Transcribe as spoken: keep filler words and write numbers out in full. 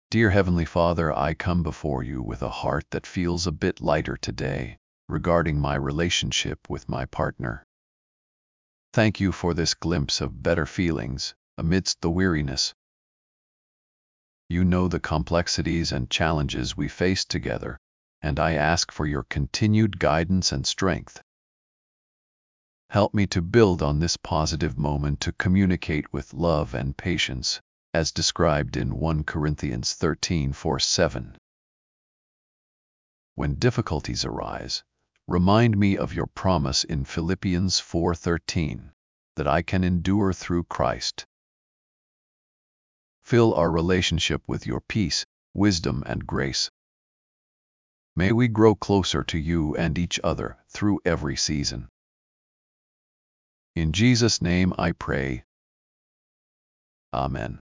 Dear Heavenly Father, I come before you with a heart that feels a bit lighter today regarding my relationship with my partner. Thank you for this glimpse of better feelings amidst the weariness. You know the complexities and challenges we face together, and I ask for your continued guidance and strength. Help me to build on this positive moment to communicate with love and patience, as described in First Corinthians thirteen four seven. When difficulties arise, remind me of your promise in Philippians four thirteen, that I can endure through Christ. Fill our relationship with your peace, wisdom, and grace. May we grow closer to you and each other through every season. In Jesus' name I pray. Amen.